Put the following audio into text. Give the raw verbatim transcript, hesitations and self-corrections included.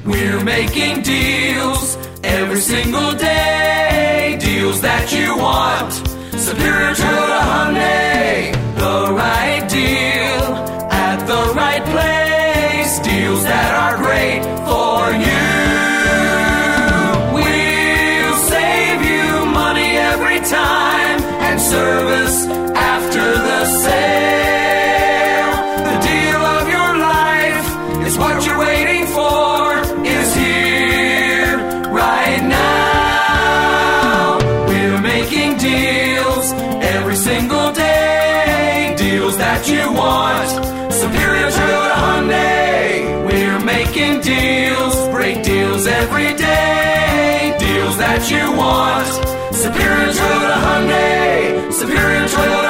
We're making deals every single day. Deals that you want. Superior Toyota Hyundai. The right deal at the right place. Deals that are great for you. We'll save you money every time and service after the sale. The deal of your life is what you're waiting for. Is here right now. We're making deals every single day. Deals that you want. Superior Toyota Hyundai. We're making deals. Great deals every day. Deals that you want. Superior Toyota Hyundai. Superior Toyota